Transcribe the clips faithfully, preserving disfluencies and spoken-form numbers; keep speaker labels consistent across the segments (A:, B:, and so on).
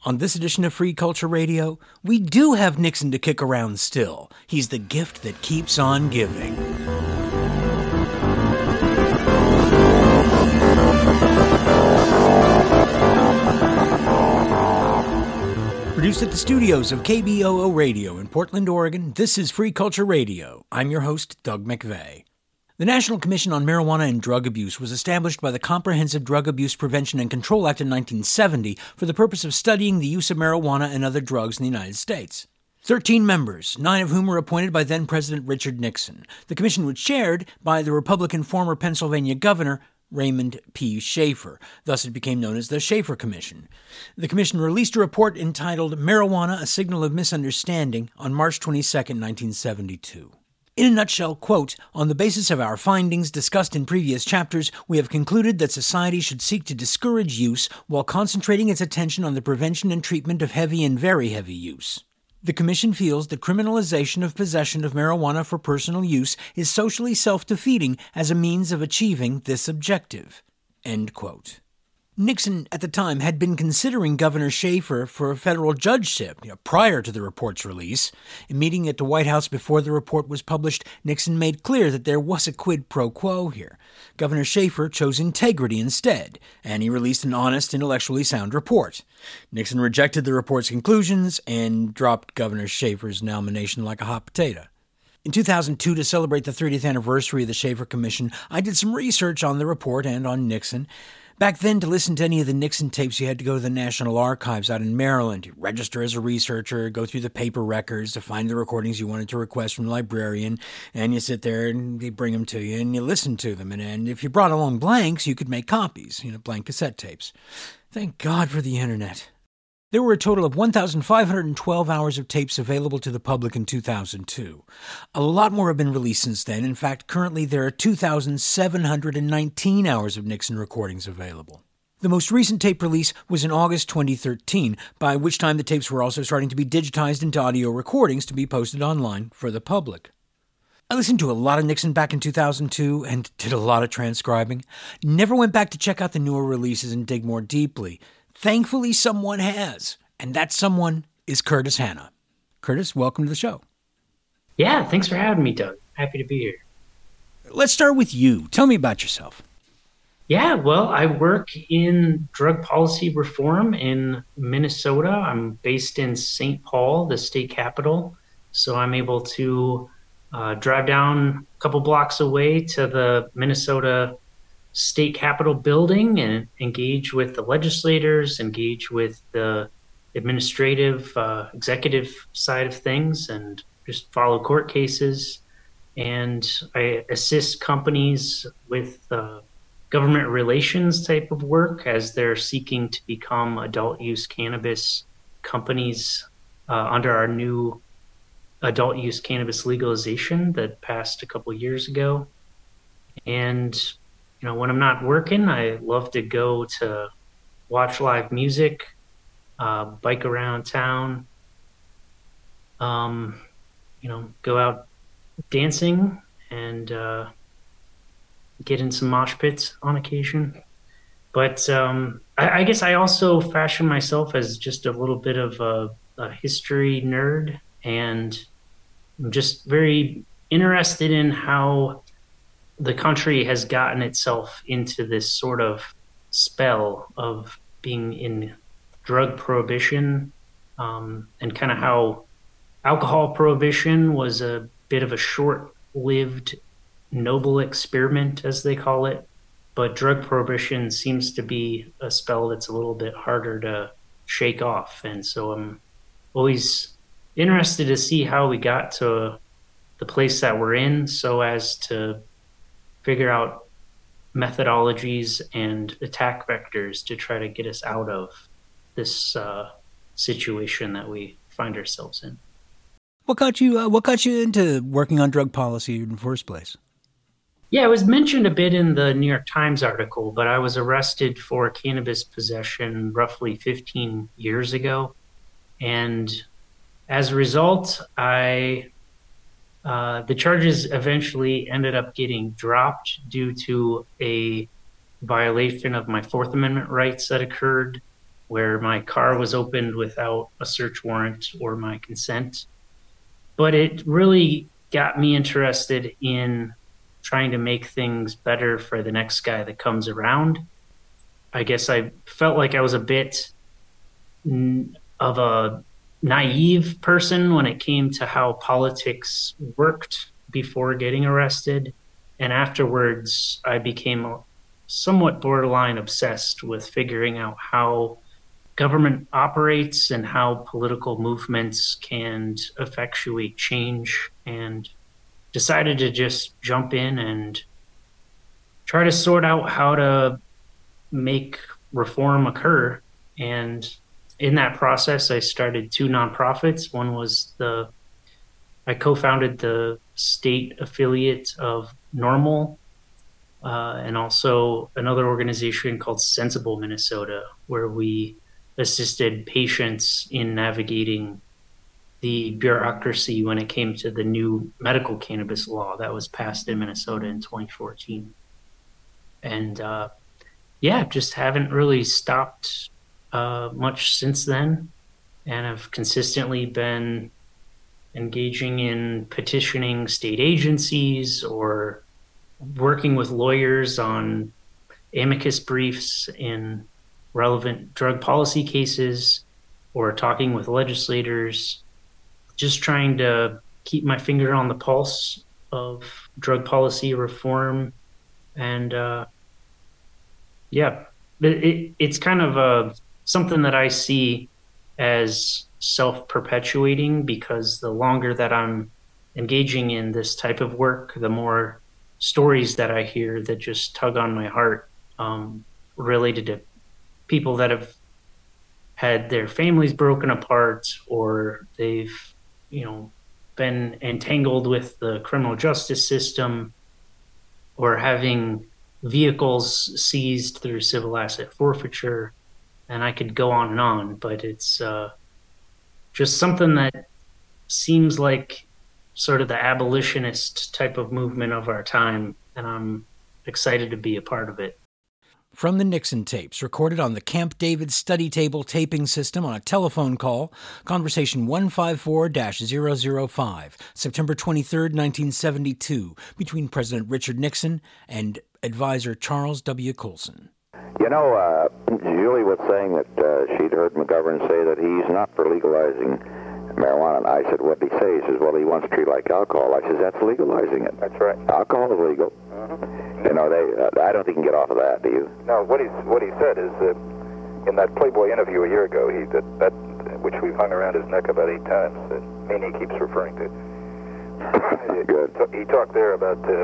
A: On this edition of Free Culture Radio, we do have Nixon to kick around still. He's the gift that keeps on giving. Produced at the studios of K B O O Radio in Portland, Oregon, this is Free Culture Radio. I'm your host, Doug McVeigh. The National Commission on Marijuana and Drug Abuse was established by the Comprehensive Drug Abuse Prevention and Control Act of nineteen seventy for the purpose of studying the use of marijuana and other drugs in the United States. Thirteen members, nine of whom were appointed by then-President Richard Nixon. The commission was chaired by the Republican former Pennsylvania governor, Raymond P. Shafer. Thus it became known as the Shafer Commission. The commission released a report entitled Marijuana, A Signal of Misunderstanding on March twenty-second, nineteen seventy-two. In a nutshell, quote, on the basis of our findings discussed in previous chapters, we have concluded that society should seek to discourage use while concentrating its attention on the prevention and treatment of heavy and very heavy use. The Commission feels that criminalization of possession of marijuana for personal use is socially self-defeating as a means of achieving this objective. End quote. Nixon, at the time, had been considering Governor Shafer for a federal judgeship you know, prior to the report's release. In meeting at the White House before the report was published, Nixon made clear that there was a quid pro quo here. Governor Shafer chose integrity instead, and he released an honest, intellectually sound report. Nixon rejected the report's conclusions and dropped Governor Shafer's nomination like a hot potato. In two thousand two, to celebrate the thirtieth anniversary of the Shafer Commission, I did some research on the report and on Nixon. Back then, to listen to any of the Nixon tapes, you had to go to the National Archives out in Maryland. You register as a researcher, go through the paper records to find the recordings you wanted to request from the librarian, and you sit there and they bring them to you and you listen to them. And, and if you brought along blanks, you could make copies, you know, blank cassette tapes. Thank God for the internet. There were a total of one thousand five hundred twelve hours of tapes available to the public in two thousand two. A lot more have been released since then. In fact, currently there are two thousand seven hundred nineteen hours of Nixon recordings available. The most recent tape release was in August twenty thirteen, by which time the tapes were also starting to be digitized into audio recordings to be posted online for the public. I listened to a lot of Nixon back in two thousand two and did a lot of transcribing. Never went back to check out the newer releases and dig more deeply. Thankfully, someone has, and that someone is Curtis Hanna. Curtis, welcome to the show.
B: Yeah, thanks for having me, Doug. Happy to be here.
A: Let's start with you. Tell me about yourself.
B: Yeah, well, I work in drug policy reform in Minnesota. I'm based in Saint Paul, the state capital, so I'm able to uh, drive down a couple blocks away to the Minnesota State Capitol building and engage with the legislators, engage with the administrative, uh, executive side of things, and just follow court cases. And I assist companies with uh, government relations type of work as they're seeking to become adult use cannabis companies uh, under our new adult use cannabis legalization that passed a couple years ago. And You know, when I'm not working, I love to go to watch live music, uh, bike around town, um, you know, go out dancing and uh, get in some mosh pits on occasion. But um, I, I guess I also fashion myself as just a little bit of a, a history nerd, and I'm just very interested in how the country has gotten itself into this sort of spell of being in drug prohibition, um, and kind of how alcohol prohibition was a bit of a short-lived noble experiment, as they call it. But drug prohibition seems to be a spell that's a little bit harder to shake off. And so I'm always interested to see how we got to the place that we're in so as to figure out methodologies and attack vectors to try to get us out of this uh, situation that we find ourselves in.
A: What got you? Uh, what got you into working on drug policy in the first place?
B: Yeah, it was mentioned a bit in the New York Times article, but I was arrested for cannabis possession roughly fifteen years ago, and as a result, I. Uh, the charges eventually ended up getting dropped due to a violation of my Fourth Amendment rights that occurred where my car was opened without a search warrant or my consent. But it really got me interested in trying to make things better for the next guy that comes around. I guess I felt like I was a bit of a naive person when it came to how politics worked before getting arrested. And afterwards, I became somewhat borderline obsessed with figuring out how government operates and how political movements can effectuate change, and decided to just jump in and try to sort out how to make reform occur. And in that process, I started two nonprofits. One was the, I co-founded the state affiliate of NORML, uh, and also another organization called Sensible Minnesota, where we assisted patients in navigating the bureaucracy when it came to the new medical cannabis law that was passed in Minnesota in twenty fourteen. And uh, yeah, just haven't really stopped uh, much since then. And I've consistently been engaging in petitioning state agencies or working with lawyers on amicus briefs in relevant drug policy cases, or talking with legislators, just trying to keep my finger on the pulse of drug policy reform. And uh, yeah, it, it, it's kind of uh, something that I see as self-perpetuating, because the longer that I'm engaging in this type of work, the more stories that I hear that just tug on my heart, um, related to people that have had their families broken apart, or they've, you know, been entangled with the criminal justice system, or having vehicles seized through civil asset forfeiture. And I could go on and on, but it's uh, just something that seems like sort of the abolitionist type of movement of our time, and I'm excited to be a part of it.
A: From the Nixon tapes, recorded on the Camp David study table taping system on a telephone call, conversation one five four dash zero zero five, September twenty-third, nineteen seventy-two, between President Richard Nixon and advisor Charles W. Colson.
C: You know, uh, Julie was saying that uh, she'd heard McGovern say that he's not for legalizing marijuana. And I said, what did he say? He says, well, he wants to treat like alcohol. I says, that's legalizing it.
D: That's right.
C: Alcohol is legal.
D: Mm-hmm.
C: You know, they. Uh, I don't think he can get off of that, do you?
D: No, what he what he said is that in that Playboy interview a year ago, he that, that which we've hung around his neck about eight times, that Meany keeps referring to.
C: Good.
D: So he talked there about uh,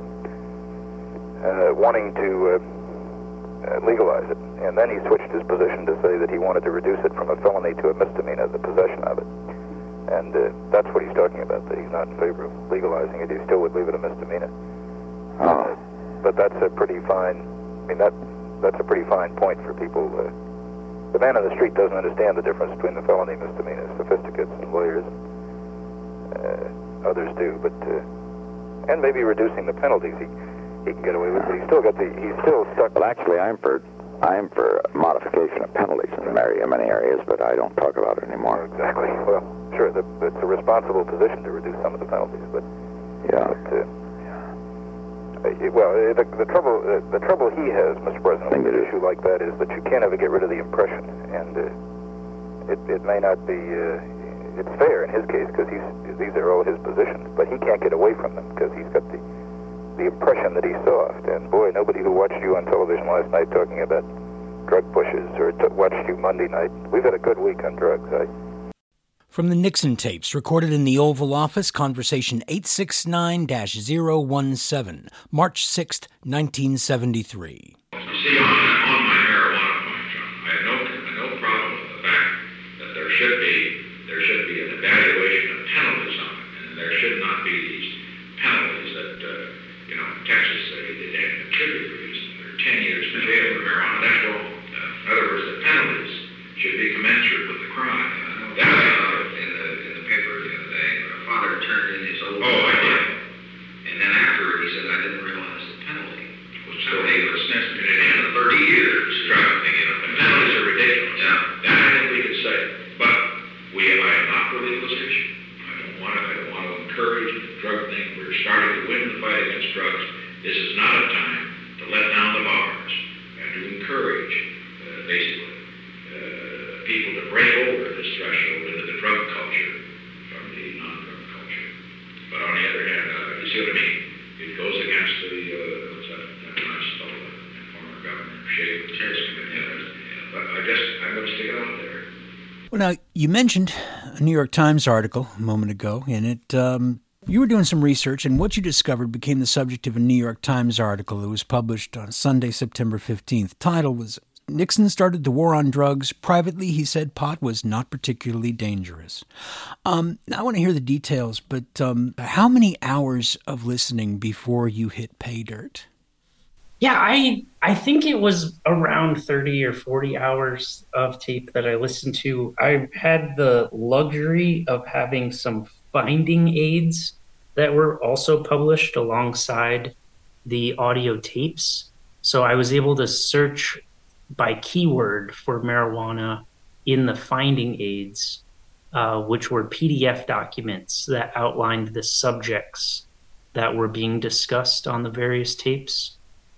D: uh, wanting to uh, uh, legalize it, and then he switched his position to say that he wanted to reduce it from a felony to a misdemeanor, the possession of it. And uh, that's what he's talking about, that he's not in favor of legalizing it. He still would leave it a misdemeanor.
C: Oh.
D: Uh, but that's a pretty fine, I mean, that that's a pretty fine point for people. Uh, the man on the street doesn't understand the difference between the felony and misdemeanor. Sophisticates and lawyers, uh, others do, but, uh, and maybe reducing the penalties he, he can get away with, but he's still got the, he's still stuck.
C: Well, actually, I'm for, I'm for modification of penalties in many, many areas, but I don't talk about it anymore.
D: Exactly. Well, sure, the, it's a responsible position to reduce some of the penalties, but,
C: Yeah.
D: but uh, well, the, the trouble uh, the trouble he has, Mister President, with an issue like that is that you can't ever get rid of the impression, and uh, it, it may not be, uh, it's fair in his case because he's these are all his positions, but he can't get away from them because he's got the the impression that he's soft. And boy, nobody who watched you on television last night talking about drug pushes or t- watched you Monday night, we've had a good week on drugs. I,
A: From the Nixon tapes, recorded in the Oval Office, conversation eight six nine dash zero one seven, March sixth, nineteen seventy-three.
E: You see, on, on my marijuana point, John, I have no, no problem with the fact that there should be there should be an evaluation of penalties on it, and there should not be these penalties that uh, you know Texas uh, should be reduced. There are ten years in jail for marijuana. That's wrong. Uh, in other words, the penalties should be commensurate with the crime. Uh, that's uh, in the in the paper the other day. My father turned in his old. Oh, I did. And then afterward, he said, "I didn't realize the penalty was so he was sentenced to thirty years." Driving, you know, the penalties are ridiculous. Yeah, that starting to win the fight against drugs, this is not a time to let down the bars and to encourage, uh, basically, uh, people to break over this threshold into the drug culture from the non-drug culture. But on the other hand, uh, you see what I mean? It goes against the, uh, what's that, that nice fellow, that former governor, Shea Terrorist Committee. But I guess I'm going to stick it out there.
A: Well, now, you mentioned a New York Times article a moment ago, and it um, you were doing some research, and what you discovered became the subject of a New York Times article that was published on Sunday, September fifteenth. The title was, "Nixon Started the War on Drugs. Privately, he said pot was not particularly dangerous." Um, now, I want to hear the details, but um, how many hours of listening before you hit pay dirt?
B: Yeah, I I think it was around thirty or forty hours of tape that I listened to. I had the luxury of having some finding aids that were also published alongside the audio tapes. So I was able to search by keyword for marijuana in the finding aids, uh, which were P D F documents that outlined the subjects that were being discussed on the various tapes.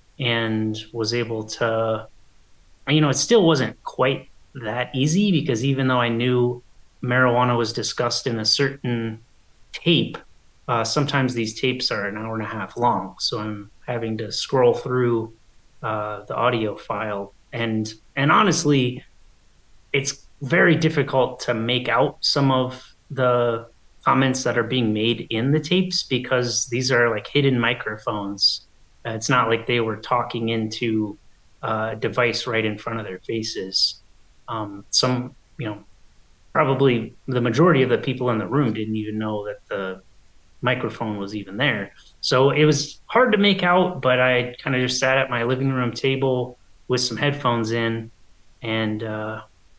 B: And was able to, you know, it still wasn't quite that easy, because even though I knew marijuana was discussed in a certain tape, uh, sometimes these tapes are an hour and a half long. So I'm having to scroll through uh, the audio file. And, and honestly, it's very difficult to make out some of the comments that are being made in the tapes, because these are like hidden microphones. Uh, it's not like they were talking into uh, a device right in front of their faces. Um, some, you know, probably the majority of the people in the room didn't even know that the microphone was even there. So it was hard to make out, but I kind of just sat at my living room table with some headphones in and, uh,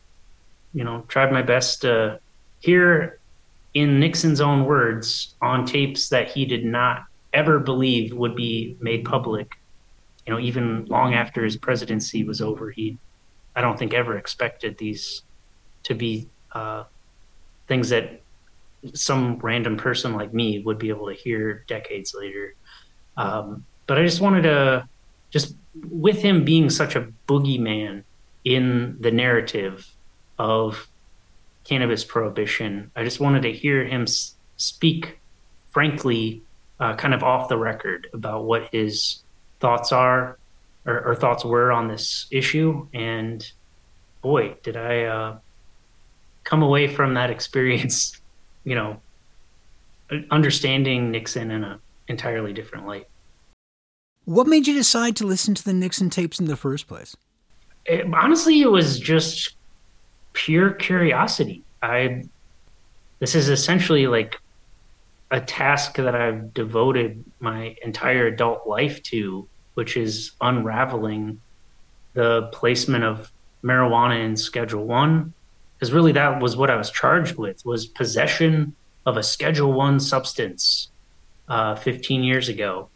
B: you know, tried my best to hear in Nixon's own words on tapes that he did not ever believe would be made public, you know, even long after his presidency was over. He, I don't think, ever expected these to be uh, things that some random person like me would be able to hear decades later. Um, but I just wanted to, just with him being such a boogeyman in the narrative of cannabis prohibition, I just wanted to hear him s- speak frankly, Uh, kind of off the record about what his thoughts are or, or thoughts were on this issue. And boy, did I uh, come away from that experience, you know, understanding Nixon in an entirely different light.
A: What made you decide to listen to the Nixon tapes in the first place?
B: It, honestly, it was just pure curiosity. I, this is essentially like a task that I've devoted my entire adult life to, which is unraveling the placement of marijuana in Schedule One, because really that was what I was charged with, was possession of a Schedule One substance uh, fifteen years ago.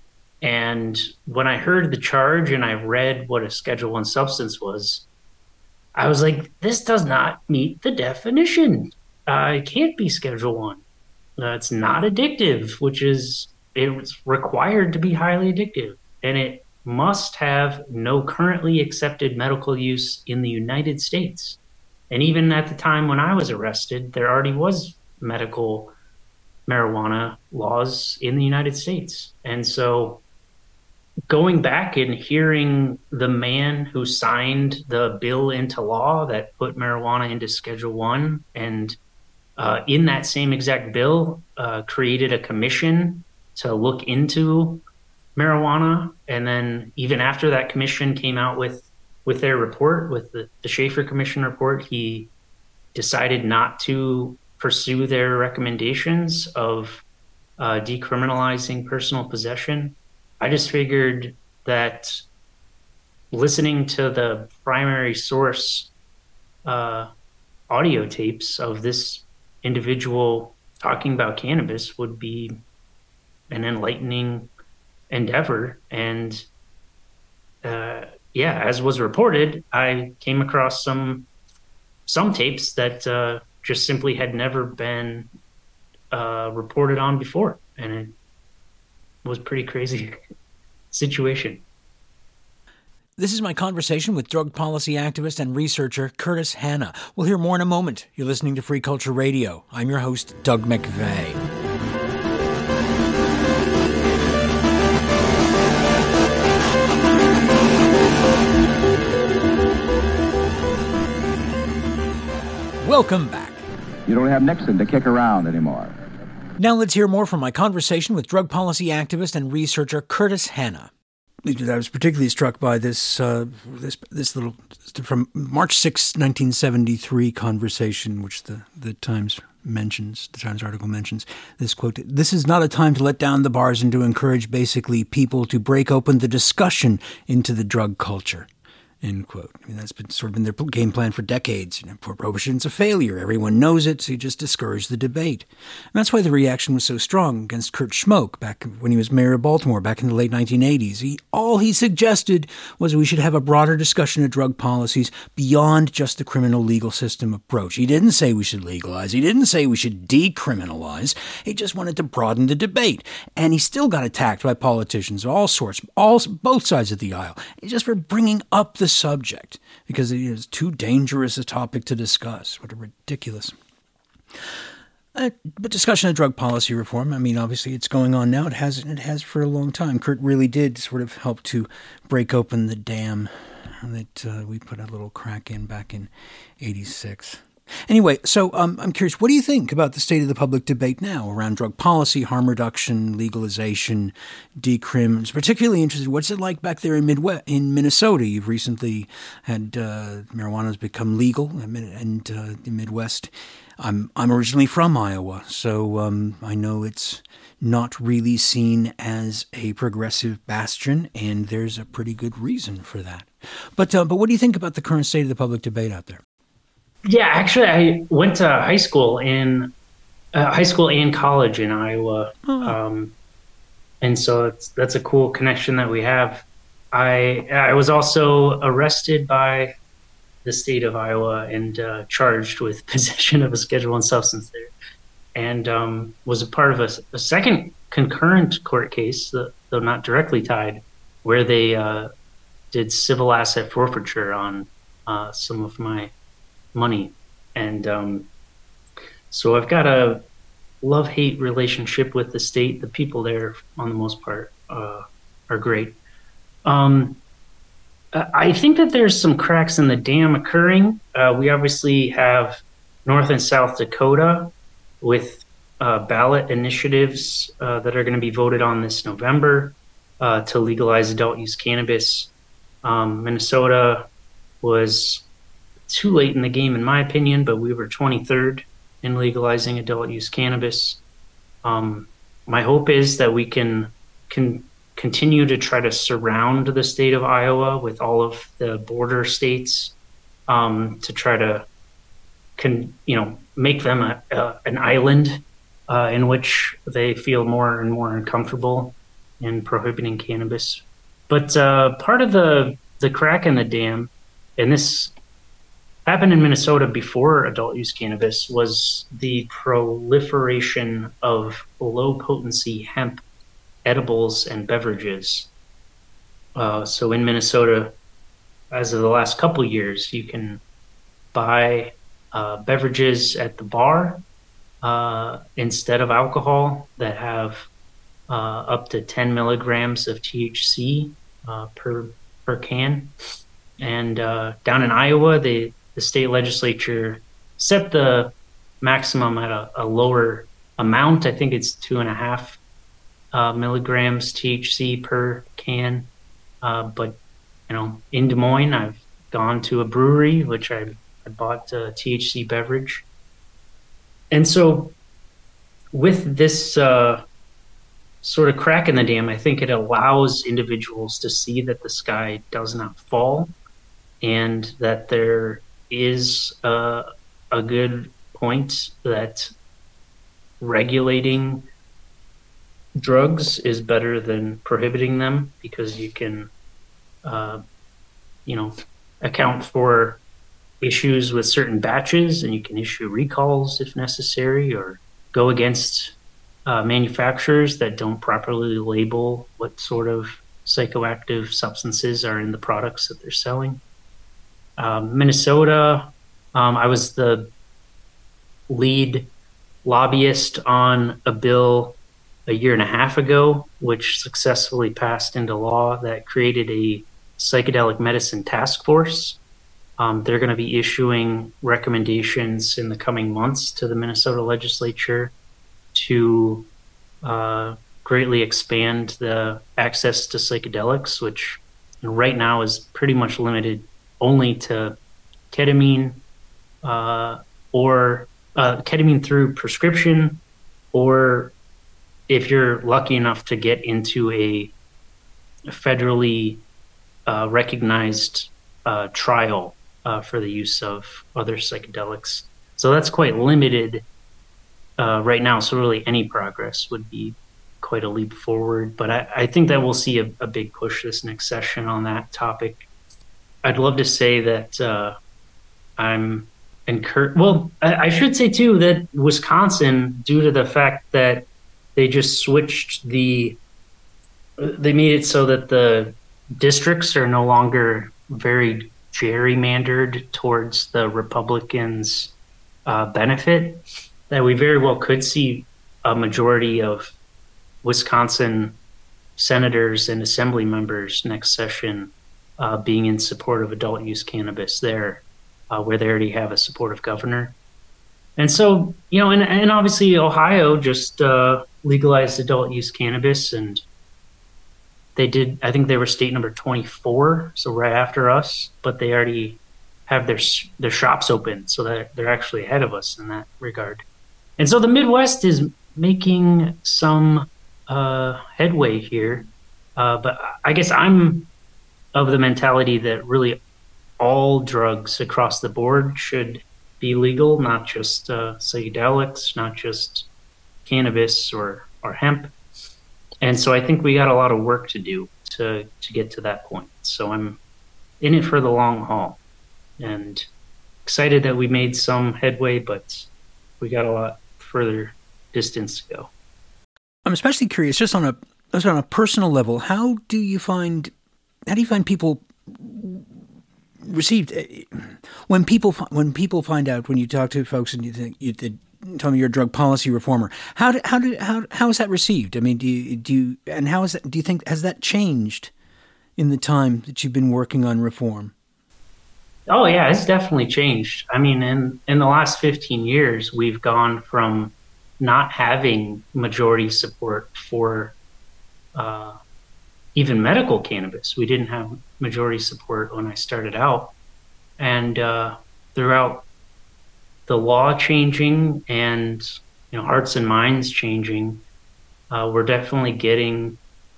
B: And when I heard the charge and I read what a Schedule One substance was, I was like, this does not meet the definition. Uh, it can't be Schedule One. Uh, it's not addictive, which is, it's required to be highly addictive. And it must have no currently accepted medical use in the United States. And even at the time when I was arrested, there already was medical marijuana laws in the United States. And so going back and hearing the man who signed the bill into law that put marijuana into Schedule One, and Uh, in that same exact bill, uh, created a commission to look into marijuana. And then even after that commission came out with, with their report, with the, the Schaefer Commission report, he decided not to pursue their recommendations of uh, decriminalizing personal possession. I just figured that listening to the primary source uh, audio tapes of this individual talking about cannabis would be an enlightening endeavor. And uh, yeah, as was reported, I came across some some tapes that uh, just simply had never been uh, reported on before. And it was a pretty crazy situation.
A: This is my conversation with drug policy activist and researcher Curtis Hanna. We'll hear more in a moment. You're listening to Free Culture Radio. I'm your host, Doug McVeigh. Welcome back.
F: You don't have Nixon to kick around anymore.
A: Now let's hear more from my conversation with drug policy activist and researcher Curtis Hanna. I was particularly struck by this uh, this this little from March sixth, nineteen seventy-three conversation, which the, the Times mentions, the Times article mentions this quote: "This is not a time to let down the bars and to encourage basically people to break open the discussion into the drug culture." End quote. I mean, that's been sort of been their game plan for decades. You know, prohibition's a failure. Everyone knows it, so you just discourage the debate. And that's why the reaction was so strong against Kurt Schmoke back when he was mayor of Baltimore back in the late nineteen eighties. He, all he suggested was we should have a broader discussion of drug policies beyond just the criminal legal system approach. He didn't say we should legalize. He didn't say we should decriminalize. He just wanted to broaden the debate. And he still got attacked by politicians of all sorts, all both sides of the aisle, just for bringing up the subject because it is too dangerous a topic to discuss. What a ridiculous. Uh, but discussion of drug policy reform, I mean, obviously it's going on now. It has it has for a long time. Kurt really did sort of help to break open the dam that uh, we put a little crack in back in eighty-six. Anyway, so um, I'm curious, what do you think about the state of the public debate now around drug policy, harm reduction, legalization, decrim? It's particularly interested. What's it like back there in Midwest, in Minnesota? You've recently had uh, marijuana has become legal, and uh, the Midwest. I'm I'm originally from Iowa, so um, I know it's not really seen as a progressive bastion, and there's a pretty good reason for that. But uh, but what do you think about the current state of the public debate out there?
B: Yeah, actually, I went to high school in uh, high school and college in Iowa, oh. um, and so it's, that's a cool connection that we have. I I was also arrested by the state of Iowa and uh, charged with possession of a Schedule One substance there, and um, was a part of a, a second concurrent court case, though not directly tied, where they uh, did civil asset forfeiture on uh, some of my money. And um, so I've got a love-hate relationship with the state. The people there, on the most part, uh, are great. Um, I think that there's some cracks in the dam occurring. Uh, we obviously have North and South Dakota with uh, ballot initiatives uh, that are going to be voted on this November uh, to legalize adult-use cannabis. Um, Minnesota was too late in the game, in my opinion, but we were twenty-third in legalizing adult use cannabis. Um, my hope is that we can can continue to try to surround the state of Iowa with all of the border states um, to try to, can you know, make them a, a, an island uh, in which they feel more and more uncomfortable in prohibiting cannabis. But uh, part of the the crack in the dam, and this happened in Minnesota before adult use cannabis, was the proliferation of low potency hemp edibles and beverages. Uh, so in Minnesota, as of the last couple years, you can buy uh, beverages at the bar uh, instead of alcohol that have uh, up to ten milligrams of T H C uh, per per can. And uh, down in Iowa, they the state legislature set the maximum at a, a lower amount. I think it's two and a half uh, milligrams T H C per can. Uh, but, you know, in Des Moines, I've gone to a brewery, which I, I bought a T H C beverage. And so with this uh, sort of crack in the dam, I think it allows individuals to see that the sky does not fall and that there is uh, a good point that regulating drugs is better than prohibiting them, because you can, uh, you know, account for issues with certain batches, and you can issue recalls if necessary, or go against uh, manufacturers that don't properly label what sort of psychoactive substances are in the products that they're selling. Um, Minnesota, um, I was the lead lobbyist on a bill a year and a half ago, which successfully passed into law that created a psychedelic medicine task force. Um, they're going to be issuing recommendations in the coming months to the Minnesota legislature to uh, greatly expand the access to psychedelics, which right now is pretty much limited only to ketamine uh, or uh, ketamine through prescription, or if you're lucky enough to get into a federally uh, recognized uh, trial uh, for the use of other psychedelics. So that's quite limited uh, right now. So really any progress would be quite a leap forward. But I, I think that we'll see a, a big push this next session on that topic. I'd love to say that uh, I'm encouraged. Well, I, I should say too that Wisconsin, due to the fact that they just switched the, they made it so that the districts are no longer very gerrymandered towards the Republicans' uh, benefit, that we very well could see a majority of Wisconsin senators and assembly members next session uh, being in support of adult use cannabis there, uh, where they already have a supportive governor. And so, you know, and, and obviously Ohio just uh, legalized adult use cannabis, and they did, I think they were state number twenty-four, so right after us, but they already have their their shops open, so that they're actually ahead of us in that regard. And so the Midwest is making some uh, headway here, uh, but I guess I'm of the mentality that really all drugs across the board should be legal, not just uh, psychedelics, not just cannabis or, or hemp. And so I think we got a lot of work to do to, to get to that point. So I'm in it for the long haul and excited that we made some headway, but we got a lot further distance to go.
A: I'm especially curious, just on a just on a personal level, how do you find how do you find people received when people when people find out, when you talk to folks and you think you did tell me you're a drug policy reformer, how do, how do, how how is that received? I mean, do you do you and how is that? Do you think has that changed in the time that you've been working on reform?
B: Oh yeah, it's definitely changed. I mean, in in the last fifteen years, we've gone from not having majority support for uh, even medical cannabis. We didn't have majority support when I started out, and uh, throughout the law changing and, you know, hearts and minds changing, uh, we're definitely getting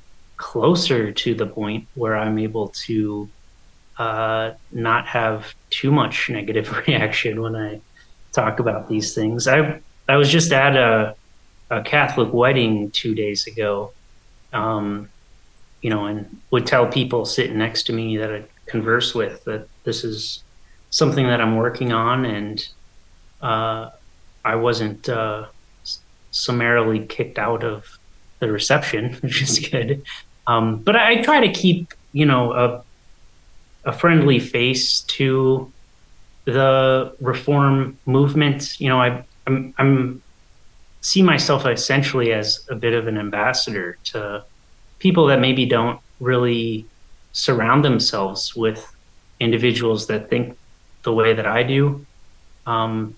B: closer to the point where I'm able to uh, not have too much negative reaction when I talk about these things. I I was just at a, a Catholic wedding two days ago, um, you know, and would tell people sitting next to me that I converse with that this is something that I'm working on, and uh, I wasn't uh, summarily kicked out of the reception, which is good. Um, but I try to keep, you know, a, a friendly face to the reform movement. You know, I, I'm, I'm see myself essentially as a bit of an ambassador to people that maybe don't really surround themselves with individuals that think the way that I do. Um,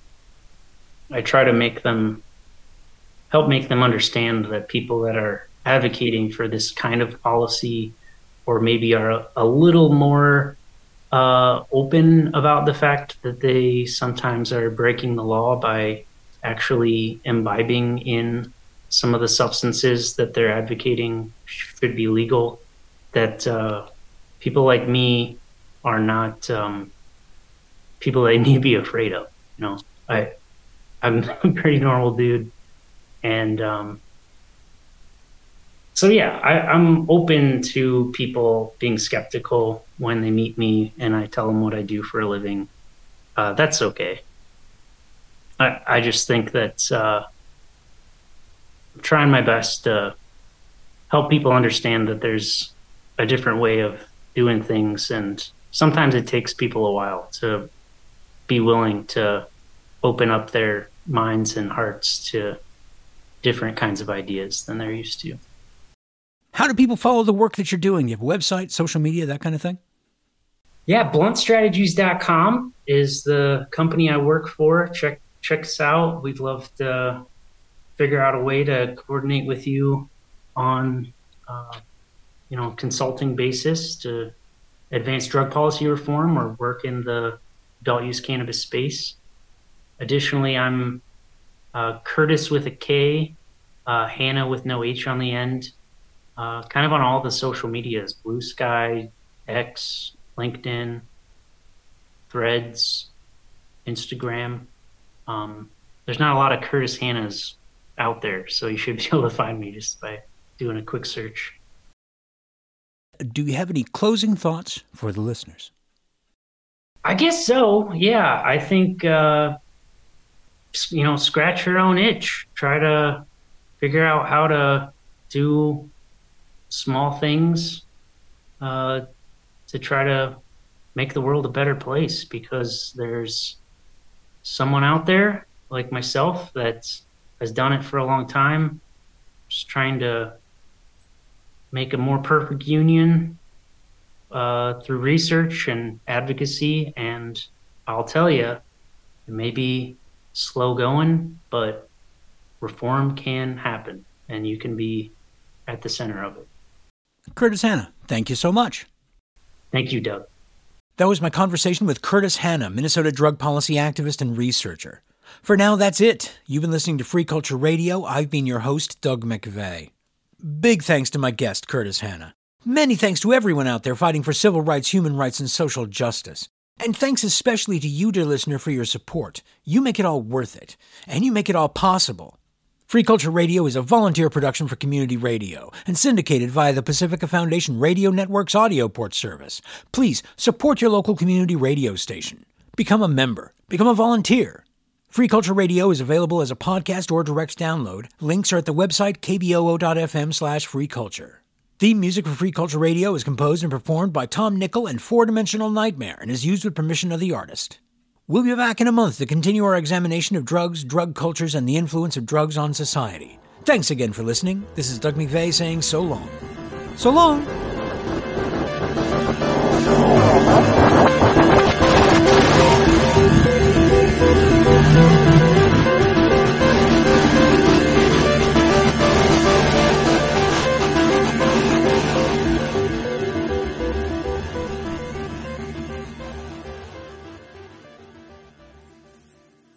B: I try to make them, help make them understand that people that are advocating for this kind of policy, or maybe are a, a little more uh, open about the fact that they sometimes are breaking the law by actually imbibing in some of the substances that they're advocating should be legal, that uh, people like me are not um, people they need to be afraid of. You know, I, I'm a pretty normal dude. And um, so, yeah, I, I'm open to people being skeptical when they meet me and I tell them what I do for a living. Uh, that's okay. I, I just think that uh, I'm trying my best to help people understand that there's a different way of doing things, and sometimes it takes people a while to be willing to open up their minds and hearts to different kinds of ideas than they're used to.
A: How do people follow the work that you're doing? Do you have a website, social media, that kind of thing?
B: Yeah, blunt strategies dot com is the company I work for. Check check us out. We'd love to figure out a way to coordinate with you on, uh, you know, consulting basis to advance drug policy reform or work in the adult use cannabis space. Additionally, I'm uh, Curtis with a K, uh, Hannah with no H on the end, uh, kind of on all the social medias, Blue Sky, X, LinkedIn, Threads, Instagram. Um, there's not a lot of Curtis Hannahs out there, so you should be able to find me just by doing a quick search.
A: Do you have any closing thoughts for the listeners?
B: I guess so. Yeah, I think, uh, you know, scratch your own itch. Try to figure out how to do small things uh, to try to make the world a better place, because there's someone out there like myself that has done it for a long time, just trying to make a more perfect union uh, through research and advocacy. And I'll tell you, it may be slow going, but reform can happen, and you can be at the center of it.
A: Curtis Hannah, thank you so much.
B: Thank you, Doug.
A: That was my conversation with Curtis Hannah, Minnesota drug policy activist and researcher. For now, that's it. You've been listening to Free Culture Radio. I've been your host, Doug McVeigh. Big thanks to my guest, Curtis Hannah. Many thanks to everyone out there fighting for civil rights, human rights, and social justice. And thanks especially to you, dear listener, for your support. You make it all worth it, and you make it all possible. Free Culture Radio is a volunteer production for community radio and syndicated via the Pacifica Foundation Radio Network's audio port service. Please support your local community radio station. Become a member. Become a volunteer. Free Culture Radio is available as a podcast or direct download. Links are at the website k b o o dot f m slash free culture. Theme music for Free Culture Radio is composed and performed by Tom Nickel and Four Dimensional Nightmare and is used with permission of the artist. We'll be back in a month to continue our examination of drugs, drug cultures, and the influence of drugs on society. Thanks again for listening. This is Doug McVeigh saying so long. So long!